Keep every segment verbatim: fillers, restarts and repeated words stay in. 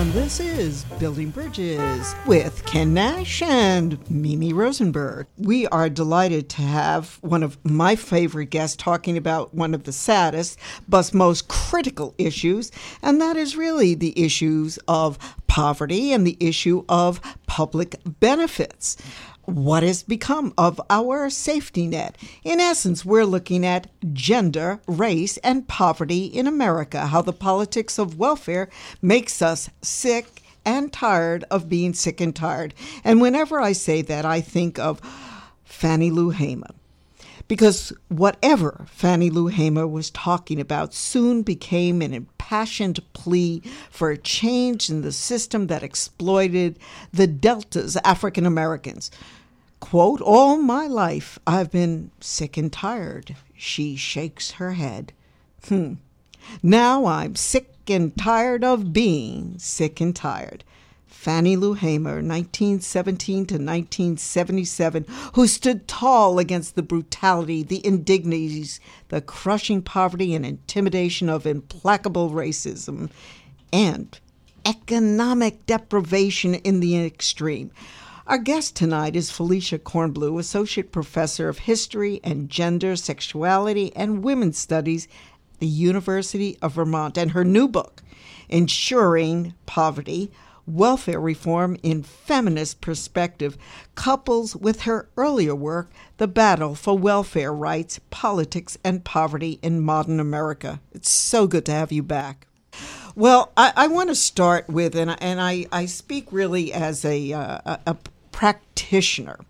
And this is Building Bridges with Ken Nash and Mimi Rosenberg. We are delighted to have one of my favorite guests talking about one of the saddest but most critical issues, and that is really the issues of poverty and the issue of public benefits. What has become of our safety net? In essence, we're looking at gender, race, and poverty in America, how the politics of welfare makes us sick and tired of being sick and tired. And whenever I say that, I think of Fannie Lou Hamer. Because whatever Fannie Lou Hamer was talking about soon became an impassioned plea for a change in the system that exploited the Delta's African Americans. Quote, "All my life I've been sick and tired." She shakes her head. Hmm. Now I'm sick and tired of being sick and tired. Fannie Lou Hamer, nineteen seventeen to nineteen seventy-seven, who stood tall against the brutality, the indignities, the crushing poverty and intimidation of implacable racism, and economic deprivation in the extreme. Our guest tonight is Felicia Kornblue, Associate Professor of History and Gender, Sexuality, and Women's Studies at the University of Vermont, and her new book, Ensuring Poverty, Welfare Reform in Feminist Perspective, couples with her earlier work, The Battle for Welfare Rights, Politics, and Poverty in Modern America. It's so good to have you back. Well, I, I want to start with, and, and I, I speak really as a, uh, a, a practitioner,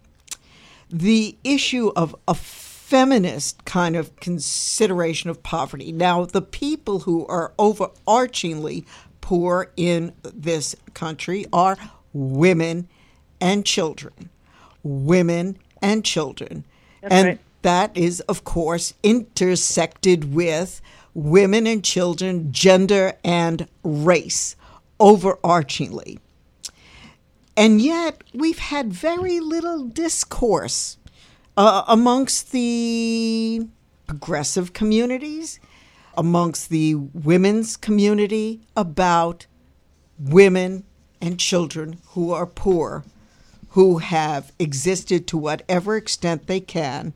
the issue of a feminist kind of consideration of poverty. Now, the people who are overarchingly poor in this country are women and children. Women and children. That's and right. That is, of course, intersected with women and children, gender, and race, overarchingly. And yet, we've had very little discourse uh, amongst the progressive communities, amongst the women's community, about women and children who are poor, who have existed to whatever extent they can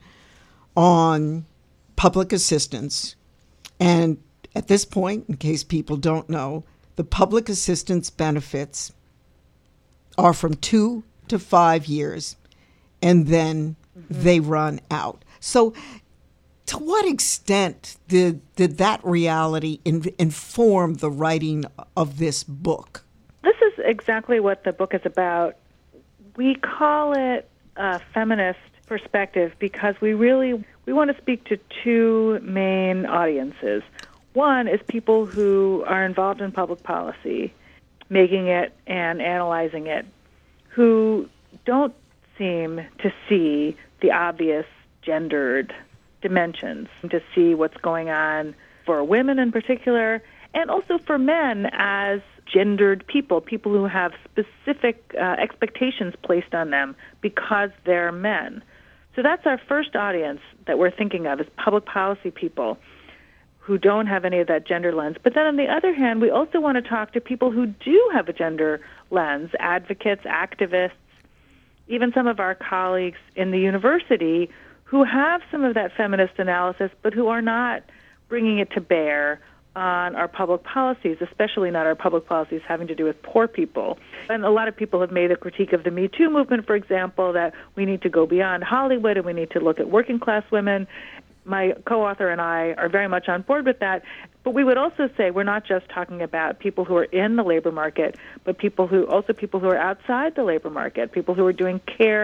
on public assistance. And at this point, in case people don't know, the public assistance benefits are from two to five years, and then mm-hmm. they run out. So to what extent did, did that reality in, inform the writing of this book? This is exactly what the book is about. We call it a feminist perspective because we really we want to speak to two main audiences. One is people who are involved in public policy, making it and analyzing it, who don't seem to see the obvious gendered dimensions, to see what's going on for women in particular, and also for men as gendered people, people who have specific uh, expectations placed on them because they're men. So that's our first audience that we're thinking of, is public policy people who don't have any of that gender lens. But then on the other hand, we also want to talk to people who do have a gender lens, advocates, activists, even some of our colleagues in the university who have some of that feminist analysis, but who are not bringing it to bear on our public policies, especially not our public policies having to do with poor people. And a lot of people have made a critique of the Me Too movement, for example, that we need to go beyond Hollywood and we need to look at working class women. My co-author and I are very much on board with that. But we would also say we're not just talking about people who are in the labor market, but people who also people who are outside the labor market, people who are doing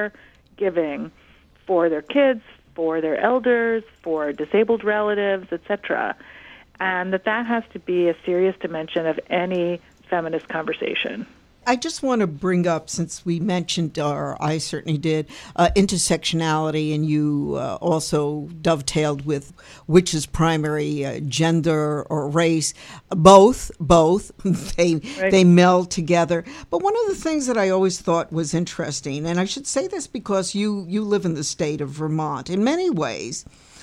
caregiving for their kids, for their elders, for disabled relatives, et cetera, and that that has to be a serious dimension of any feminist conversation. I just want to bring up, since we mentioned, or I certainly did, uh, intersectionality, and you uh, also dovetailed with which is primary, uh, gender or race. Both, both, they right. they meld together. But one of the things that I always thought was interesting, and I should say this because you, you live in the state of Vermont, in many ways,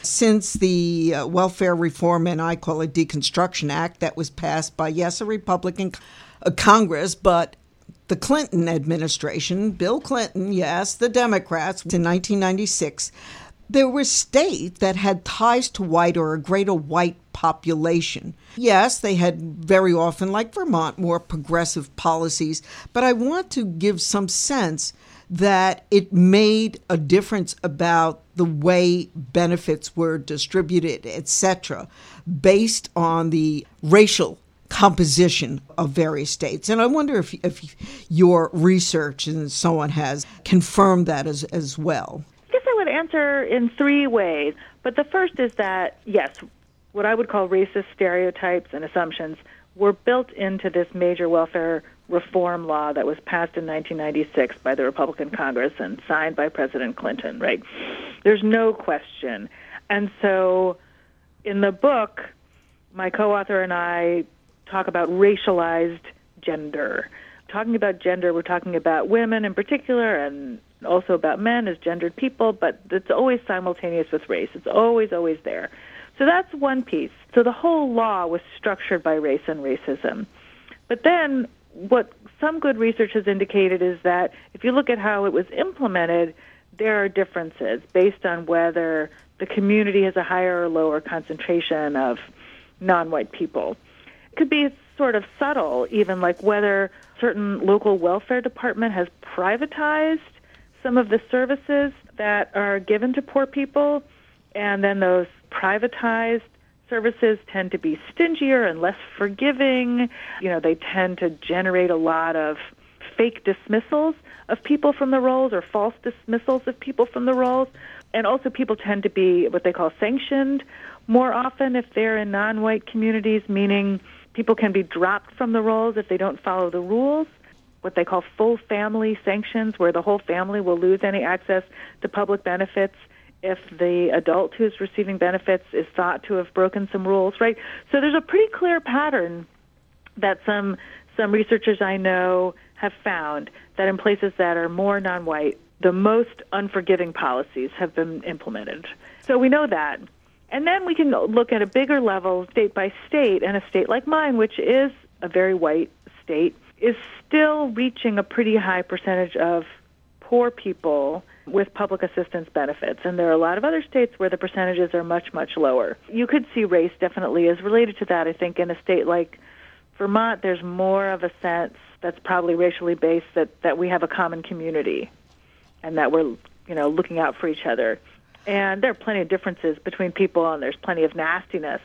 since the uh, Welfare Reform, and I call it Deconstruction Act, that was passed by, yes, a Republican uh, Congress, but the Clinton administration, Bill Clinton, yes, the Democrats, in nineteen ninety-six, there were states that had ties to white or a greater white population. Yes, they had very often, like Vermont, more progressive policies, but I want to give some sense that it made a difference about the way benefits were distributed, et cetera, based on the racial composition of various states. And I wonder if, if your research and so on has confirmed that as, as well. I guess I would answer in three ways. But the first is that, yes, what I would call racist stereotypes and assumptions were built into this major welfare reform law that was passed in nineteen ninety-six by the Republican Congress and signed by President Clinton, right? There's no question. And so in the book, my co-author and I talk about racialized gender. Talking about gender, we're talking about women in particular and also about men as gendered people, but it's always simultaneous with race. It's always, always there. So that's one piece. So the whole law was structured by race and racism. But then what some good research has indicated is that if you look at how it was implemented, there are differences based on whether the community has a higher or lower concentration of non-white people. It could be sort of subtle, even like whether certain local welfare department has privatized some of the services that are given to poor people, and then those privatized services tend to be stingier and less forgiving. You know, they tend to generate a lot of fake dismissals of people from the roles or false dismissals of people from the roles. And also people tend to be what they call sanctioned more often if they're in non-white communities, meaning people can be dropped from the roles if they don't follow the rules, what they call full family sanctions, where the whole family will lose any access to public benefits if the adult who's receiving benefits is thought to have broken some rules, right? So there's a pretty clear pattern that some some researchers I know have found that in places that are more non-white, the most unforgiving policies have been implemented. So we know that. And then we can look at a bigger level, state by state, and a state like mine, which is a very white state, is still reaching a pretty high percentage of poor people with public assistance benefits. And there are a lot of other states where the percentages are much, much lower. You could see race definitely is related to that. I think in a state like Vermont, there's more of a sense that's probably racially based that, that we have a common community and that we're, you know, looking out for each other. And there are plenty of differences between people, and there's plenty of nastiness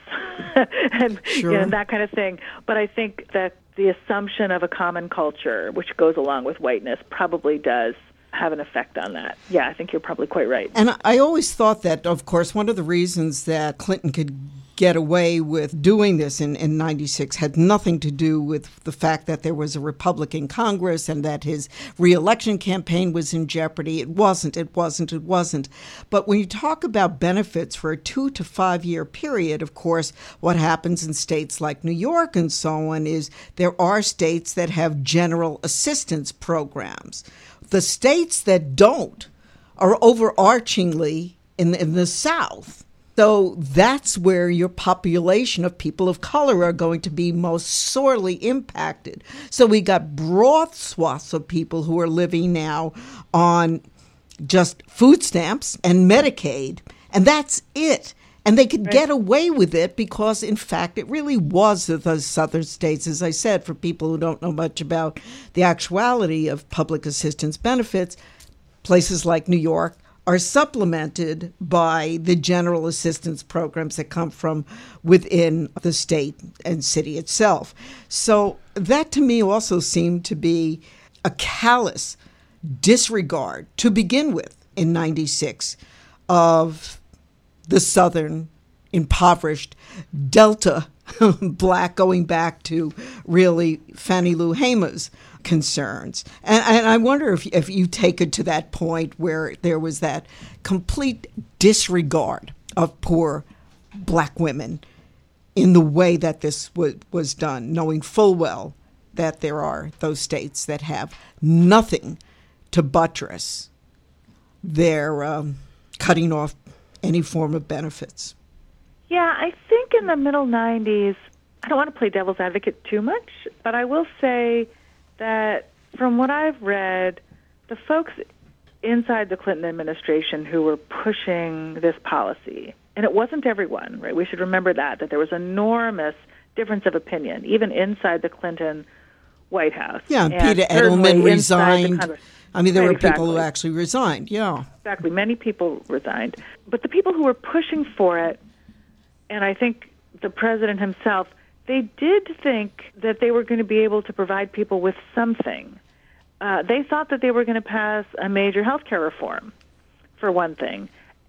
and sure. you know, that kind of thing. But I think that the assumption of a common culture, which goes along with whiteness, probably does have an effect on that. Yeah, I think you're probably quite right. And I always thought that, of course, one of the reasons that Clinton could get away with doing this in, in ninety-six had nothing to do with the fact that there was a Republican Congress and that his reelection campaign was in jeopardy. It wasn't, it wasn't, it wasn't. But when you talk about benefits for a two to five year period, of course, what happens in states like New York and so on is there are states that have general assistance programs. The states that don't are overarchingly in, in the South. So that's where your population of people of color are going to be most sorely impacted. So we got broad swaths of people who are living now on just food stamps and Medicaid, and that's it. And they could get away with it because, in fact, it really was the southern states, as I said, for people who don't know much about the actuality of public assistance benefits, places like New York are supplemented by the general assistance programs that come from within the state and city itself. So that to me also seemed to be a callous disregard to begin with in ninety-six of the southern impoverished Delta black, going back to really Fannie Lou Hamer's concerns. And, and I wonder if, if you take it to that point where there was that complete disregard of poor black women in the way that this w- was done, knowing full well that there are those states that have nothing to buttress their um, cutting off any form of benefits? Yeah, I think in the middle nineties, I don't want to play devil's advocate too much, but I will say that from what I've read, the folks inside the Clinton administration who were pushing this policy, and it wasn't everyone, right? We should remember that, that there was enormous difference of opinion, even inside the Clinton White House. Yeah, and Peter certainly Edelman inside the resigned. Congress. I mean, there Right, were people exactly. who actually resigned, yeah. Exactly. Many people resigned. But the people who were pushing for it, and I think the president himself, they did think that they were going to be able to provide people with something. Uh, they thought that they were going to pass a major health care reform, for one thing.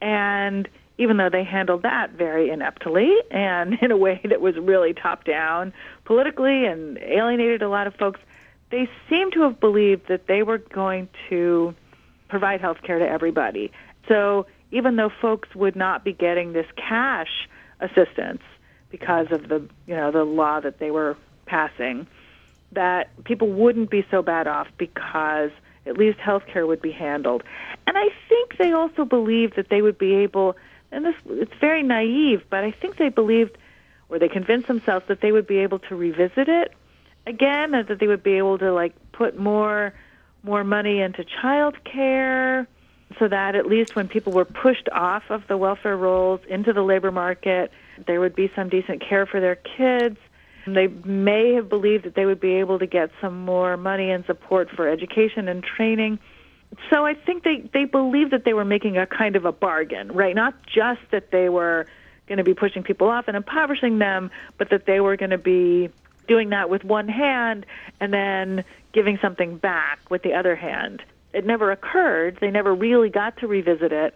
And even though they handled that very ineptly and in a way that was really top-down politically and alienated a lot of folks, they seem to have believed that they were going to provide health care to everybody. So even though folks would not be getting this cash assistance because of the, you know, the law that they were passing, that people wouldn't be so bad off because at least health care would be handled. And I think they also believed that they would be able, and this it's very naive, but I think they believed, or they convinced themselves that they would be able to revisit it again, and that they would be able to like put more more money into child care, so that at least when people were pushed off of the welfare rolls into the labor market, there would be some decent care for their kids. They may have believed that they would be able to get some more money and support for education and training. So I think they, they believed that they were making a kind of a bargain, right? Not just that they were going to be pushing people off and impoverishing them, but that they were going to be doing that with one hand and then giving something back with the other hand. It never occurred. They never really got to revisit it,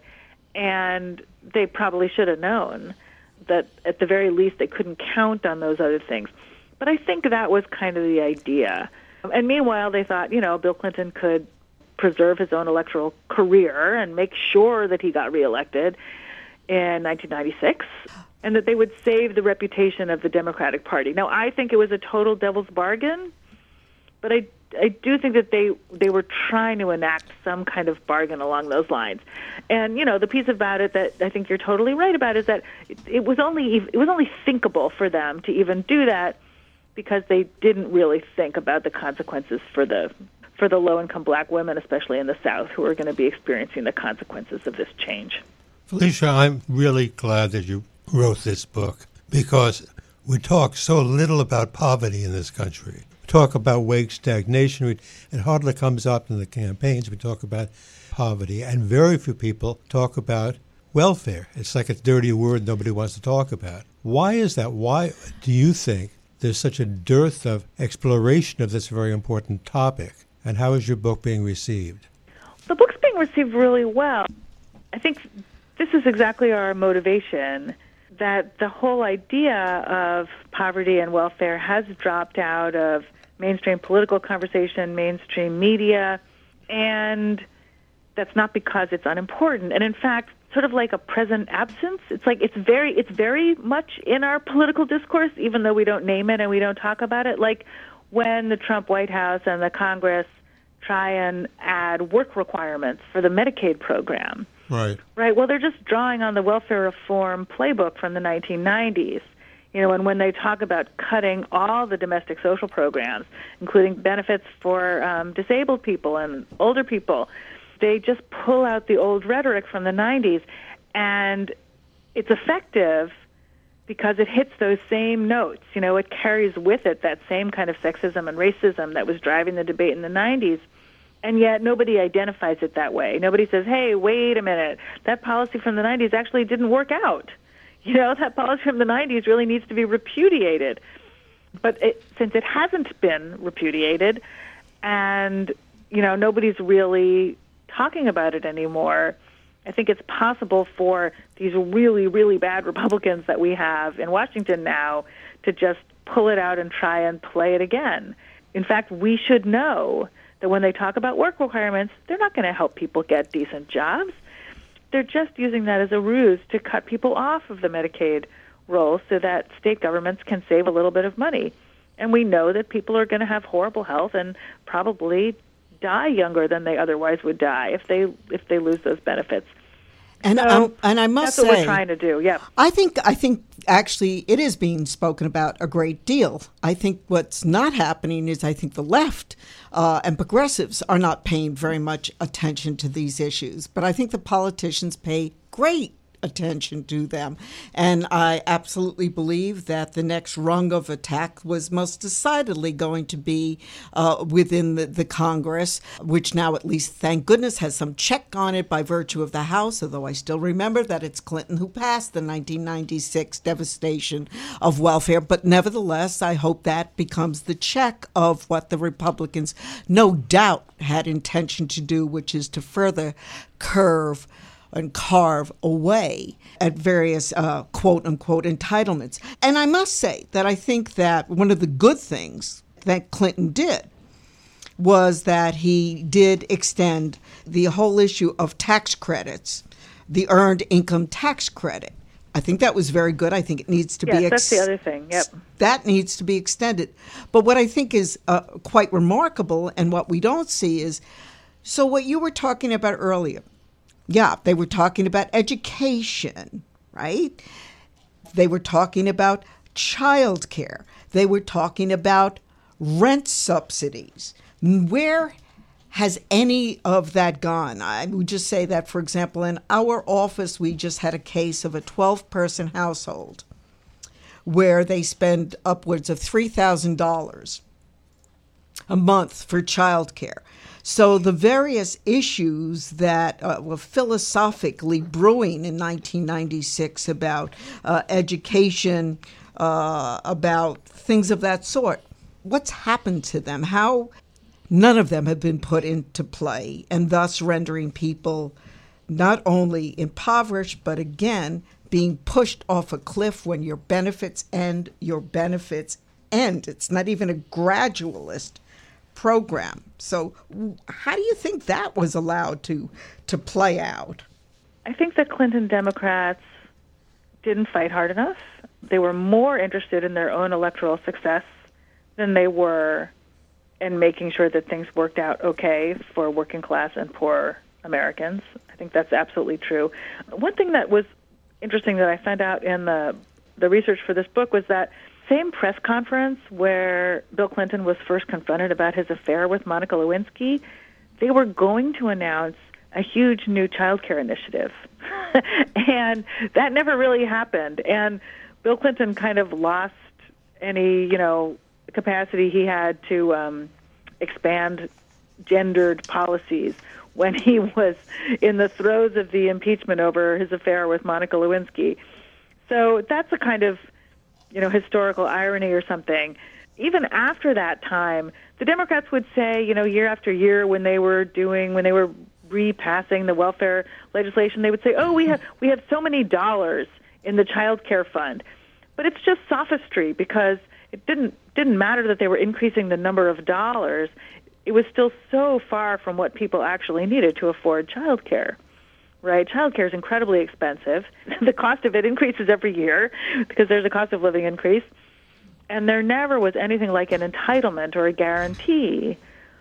and they probably should have known that at the very least they couldn't count on those other things. But I think that was kind of the idea. And meanwhile, they thought, you know, Bill Clinton could preserve his own electoral career and make sure that he got reelected in nineteen ninety-six, and that they would save the reputation of the Democratic Party. Now, I think it was a total devil's bargain, but I I do think that they they were trying to enact some kind of bargain along those lines. And you know, the piece about it that I think you're totally right about is that it, it was only it was only thinkable for them to even do that because they didn't really think about the consequences for the for the low-income black women, especially in the South, who are going to be experiencing the consequences of this change. Felicia, I'm really glad that you wrote this book because we talk so little about poverty in this country. We talk about wage stagnation. We, it hardly comes up in the campaigns. We talk about poverty, and very few people talk about welfare. It's like a dirty word nobody wants to talk about. Why is that? Why do you think there's such a dearth of exploration of this very important topic? And how is your book being received? The book's being received really well. I think this is exactly our motivation, that the whole idea of poverty and welfare has dropped out of mainstream political conversation, mainstream media, and that's not because it's unimportant. And in fact, sort of like a present absence, it's like it's very it's very much in our political discourse, even though we don't name it and we don't talk about it. Like when the Trump White House and the Congress try and add work requirements for the Medicaid program. Right. Right. Well, they're just drawing on the welfare reform playbook from the nineteen nineties. You know, and when they talk about cutting all the domestic social programs, including benefits for um, disabled people and older people, they just pull out the old rhetoric from the nineties, and it's effective because it hits those same notes. You know, it carries with it that same kind of sexism and racism that was driving the debate in the nineties. And yet nobody identifies it that way. Nobody says, hey, wait a minute, that policy from the nineties actually didn't work out. You know, that policy from the nineties really needs to be repudiated. But it, since it hasn't been repudiated and, you know, nobody's really talking about it anymore, I think it's possible for these really, really bad Republicans that we have in Washington now to just pull it out and try and play it again. In fact, we should know that when they talk about work requirements, they're not going to help people get decent jobs. They're just using that as a ruse to cut people off of the Medicaid rolls so that state governments can save a little bit of money. And we know that people are going to have horrible health and probably die younger than they otherwise would die if they if they lose those benefits. And so um, and I must that's say, what we're trying to do. Yeah, I think I think actually it is being spoken about a great deal. I think what's not happening is I think the left uh, and progressives are not paying very much attention to these issues, but I think the politicians pay great attention to them. And I absolutely believe that the next rung of attack was most decidedly going to be uh, within the, the Congress, which now at least, thank goodness, has some check on it by virtue of the House, although I still remember that it's Clinton who passed the nineteen ninety-six devastation of welfare. But nevertheless, I hope that becomes the check of what the Republicans no doubt had intention to do, which is to further curve and carve away at various uh, quote-unquote entitlements. And I must say that I think that one of the good things that Clinton did was that he did extend the whole issue of tax credits, the earned income tax credit. I think that was very good. I think it needs to yes, be ex- that's the other thing. Yep. That needs to be extended. But what I think is uh, quite remarkable and what we don't see is, so what you were talking about earlier, yeah, they were talking about education, right? They were talking about child care. They were talking about rent subsidies. Where has any of that gone? I would just say that, for example, in our office, we just had a case of a twelve-person household where they spend upwards of three thousand dollars a month for child care. So the various issues that uh, were philosophically brewing in nineteen ninety-six about uh, education, uh, about things of that sort, what's happened to them? How none of them have been put into play, and thus rendering people not only impoverished, but again, being pushed off a cliff when your benefits end, your benefits end. It's not even a gradualist program. So how do you think that was allowed to to play out? I think the Clinton Democrats didn't fight hard enough. They were more interested in their own electoral success than they were in making sure that things worked out okay for working class and poor Americans. I think that's absolutely true. One thing that was interesting that I found out in the the research for this book was that same press conference where Bill Clinton was first confronted about his affair with Monica Lewinsky, they were going to announce a huge new child care initiative. And that never really happened. And Bill Clinton kind of lost any, you know, capacity he had to um, expand gendered policies when he was in the throes of the impeachment over his affair with Monica Lewinsky. So that's a kind of, you know, historical irony or something. Even after that time, the Democrats would say, you know, year after year when they were doing, when they were repassing the welfare legislation, they would say, oh, we have we have so many dollars in the child care fund. But it's just sophistry, because it didn't didn't matter that they were increasing the number of dollars. It was still so far from what people actually needed to afford child care. Right? Child care is incredibly expensive. The cost of it increases every year because there's a cost of living increase. And there never was anything like an entitlement or a guarantee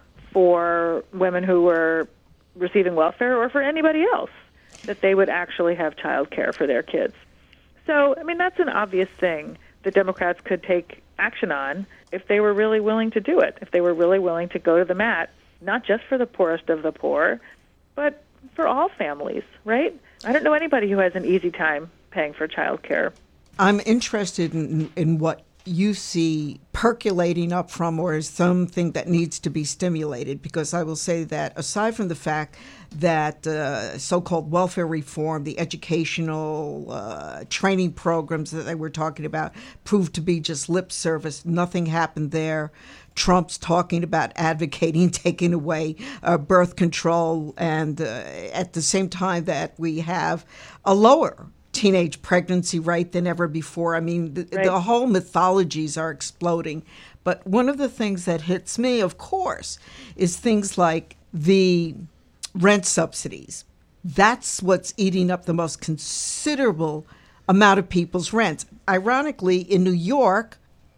for women who were receiving welfare, or for anybody else, that they would actually have child care for their kids. So, I mean, that's an obvious thing that Democrats could take action on if they were really willing to do it, if they were really willing to go to the mat, not just for the poorest of the poor, but for all families, right? I don't know anybody who has an easy time paying for child care. I'm interested in, in what you see percolating up from, or is something that needs to be stimulated, because I will say that aside from the fact that uh, so-called welfare reform, the educational uh, training programs that they were talking about proved to be just lip service, nothing happened there. Trump's talking about advocating taking away uh, birth control, and uh, at the same time that we have a lower teenage pregnancy rate than ever before. I mean, the, right. the whole mythologies are exploding. But one of the things that hits me, of course, is things like the rent subsidies. That's what's eating up the most considerable amount of people's rents. Ironically, in New York,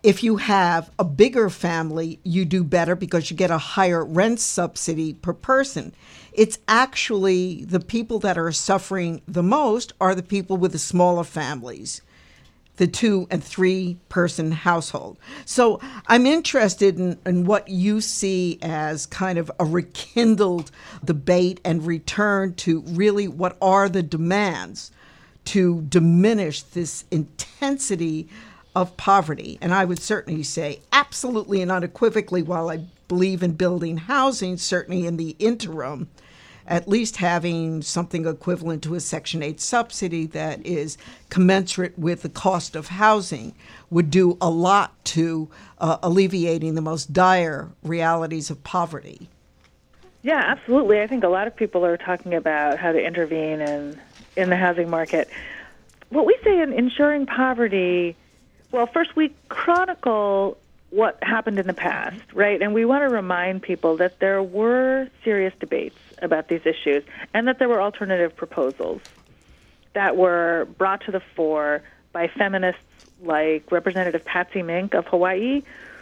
If you have a bigger family, you do better because you get a higher rent subsidy per person. It's actually the people that are suffering the most are the people with the smaller families, the two and three person household. So I'm interested in, in what you see as kind of a rekindled debate and return to really what are the demands to diminish this intensity of poverty. And I would certainly say absolutely and unequivocally, while I believe in building housing, certainly in the interim, at least having something equivalent to a Section eight subsidy that is commensurate with the cost of housing would do a lot to uh, alleviating the most dire realities of poverty. Yeah, absolutely. I think a lot of people are talking about how to intervene in, in the housing market. What we say in Ensuring Poverty, well, first we chronicle what happened in the past, right? And we want to remind people that there were serious debates about these issues and that there were alternative proposals that were brought to the fore by feminists like Representative Patsy Mink of Hawaii,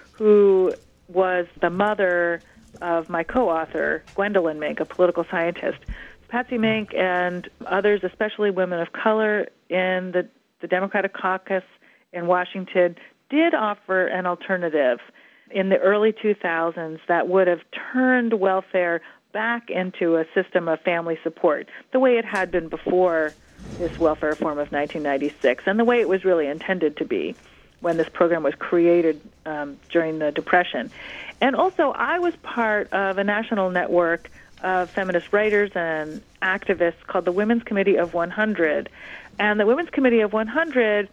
who was the mother of my co-author, Gwendolyn Mink, a political scientist. Patsy Mink and others, especially women of color in the, the Democratic caucus in Washington, did offer an alternative in the early two thousands that would have turned welfare back into a system of family support, the way it had been before this welfare reform of nineteen ninety-six, and the way it was really intended to be when this program was created um, during the Depression. And also, I was part of a national network of feminist writers and activists called the Women's Committee of one hundred. And the Women's Committee of one hundred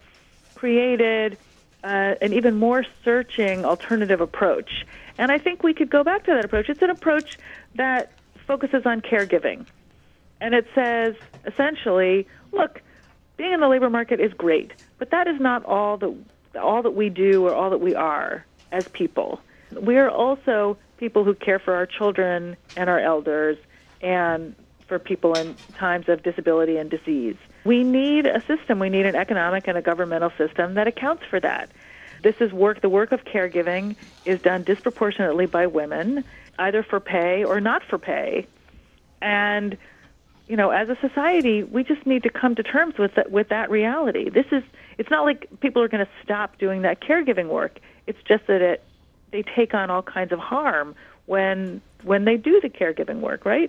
created Uh, an even more searching alternative approach. And I think we could go back to that approach. It's an approach that focuses on caregiving. And it says, essentially, look, being in the labor market is great, but that is not all that all that we do or all that we are as people. We are also people who care for our children and our elders and for people in times of disability and disease. We need a system. We need an economic and a governmental system that accounts for that. This is work. The work of caregiving is done disproportionately by women, either for pay or not for pay. And, you know, as a society, we just need to come to terms with that, with that reality. This is, it's not like people are going to stop doing that caregiving work. It's just that it, they take on all kinds of harm when when they do the caregiving work, right?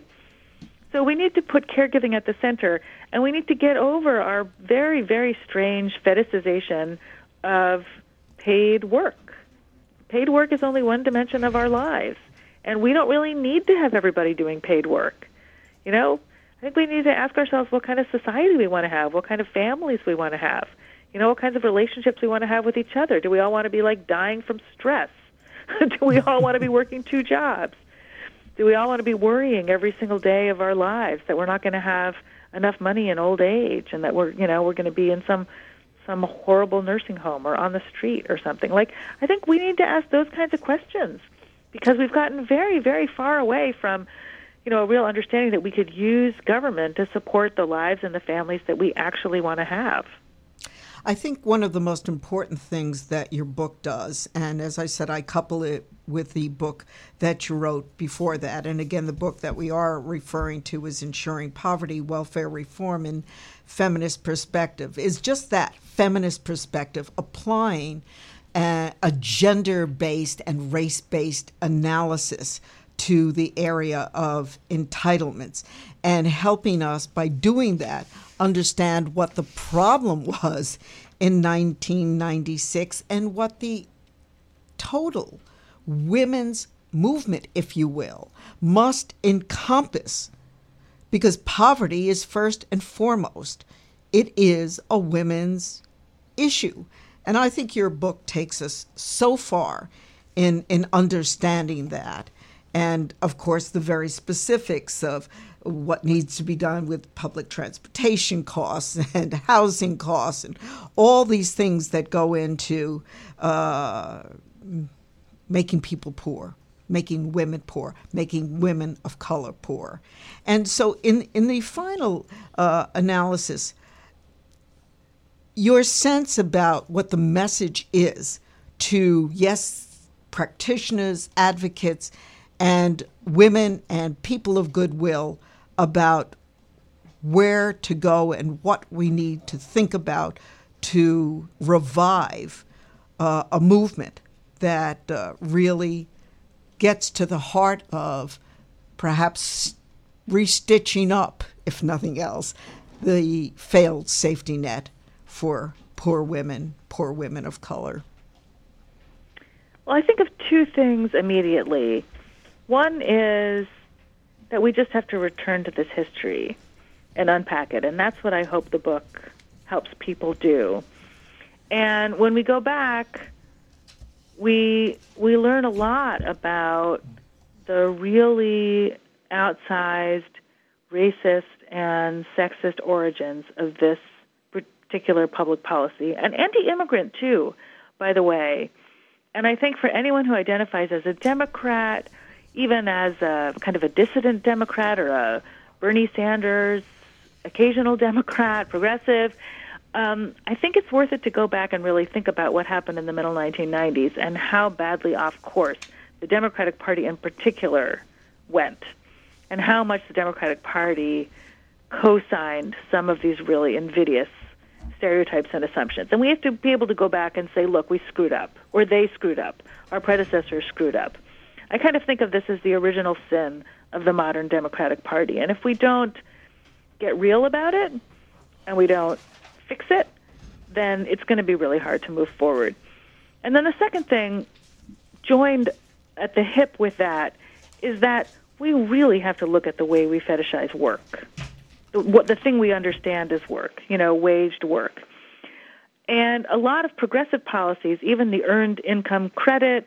So we need to put caregiving at the center, and we need to get over our very, very strange fetishization of paid work. Paid work is only one dimension of our lives, and we don't really need to have everybody doing paid work. You know, I think we need to ask ourselves what kind of society we want to have, what kind of families we want to have, you know, what kinds of relationships we want to have with each other. Do we all want to be like dying from stress? Do we all want to be working two jobs? Do we all want to be worrying every single day of our lives that we're not going to have enough money in old age and that we're, you know, we're going to be in some some horrible nursing home or on the street or something? Like, I think we need to ask those kinds of questions because we've gotten very, very far away from, you know, a real understanding that we could use government to support the lives and the families that we actually want to have. I think one of the most important things that your book does, and as I said, I couple it with the book that you wrote before that, and again, the book that we are referring to is Ensuring Poverty, Welfare Reform in Feminist Perspective, is just that, feminist perspective, applying a, a gender-based and race-based analysis to the area of entitlements and helping us by doing that understand what the problem was in nineteen ninety-six and what the total women's movement, if you will, must encompass, because poverty is first and foremost, it is a women's issue. And I think your book takes us so far in, in understanding that. And, of course, the very specifics of what needs to be done with public transportation costs and housing costs and all these things that go into uh, making people poor, making women poor, making women of color poor. And so in, in the final uh, analysis, your sense about what the message is to, yes, practitioners, advocates, and women and people of goodwill about where to go and what we need to think about to revive uh, a movement that uh, really gets to the heart of perhaps restitching up, if nothing else, the failed safety net for poor women, poor women of color. Well, I think of two things immediately. One is that we just have to return to this history and unpack it, and that's what I hope the book helps people do. And when we go back, we we learn a lot about the really outsized racist and sexist origins of this particular public policy, and anti-immigrant too, by the way. And I think for anyone who identifies as a Democrat, even as a kind of a dissident Democrat or a Bernie Sanders occasional Democrat, progressive, um, I think it's worth it to go back and really think about what happened in the middle nineteen nineties and how badly off course the Democratic Party in particular went, and how much the Democratic Party co-signed some of these really invidious stereotypes and assumptions. And we have to be able to go back and say, look, we screwed up, or they screwed up, our predecessors screwed up. I kind of think of this as the original sin of the modern Democratic Party. And if we don't get real about it and we don't fix it, then it's going to be really hard to move forward. And then the second thing, joined at the hip with that, is that we really have to look at the way we fetishize work. The, what the thing we understand is work, you know, waged work. And a lot of progressive policies, even the earned income credit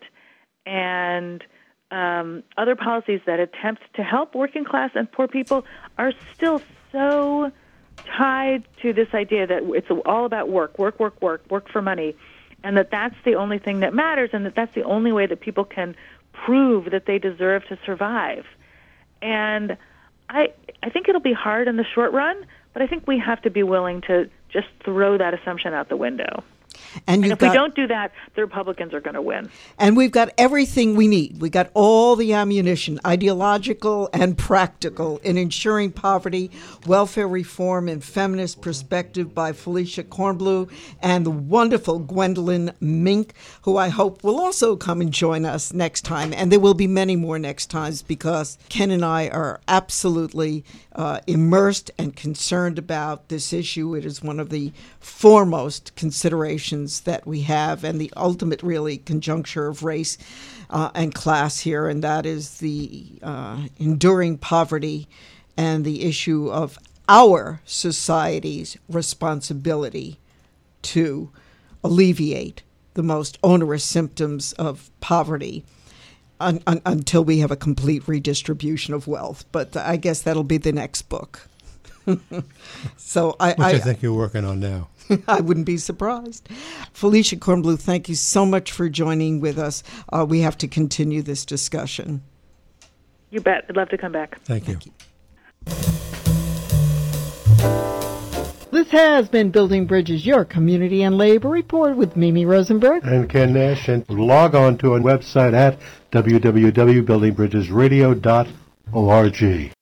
and um, other policies that attempt to help working class and poor people, are still so tied to this idea that it's all about work, work, work, work, work for money, and that that's the only thing that matters, and that that's the only way that people can prove that they deserve to survive. And I I think it'll be hard in the short run, but I think we have to be willing to just throw that assumption out the window. And, and if got, we don't do that, the Republicans are going to win. And we've got everything we need. We got all the ammunition, ideological and practical, in Ensuring Poverty, Welfare Reform and Feminist Perspective by Felicia Kornbluh and the wonderful Gwendolyn Mink, who I hope will also come and join us next time. And there will be many more next times, because Ken and I are absolutely uh, immersed and concerned about this issue. It is one of the foremost considerations that we have, and the ultimate really conjuncture of race uh, and class here, and that is the uh, enduring poverty and the issue of our society's responsibility to alleviate the most onerous symptoms of poverty un- un- until we have a complete redistribution of wealth. But I guess that'll be the next book. So I, Which I, I think you're working on now. I wouldn't be surprised. Felicia Kornbluh, thank you so much for joining with us. Uh, we have to continue this discussion. You bet. I'd love to come back. Thank you. Thank you. This has been Building Bridges, your community and labor report with Mimi Rosenberg and Ken Nash. And log on to our website at w w w dot building bridges radio dot org.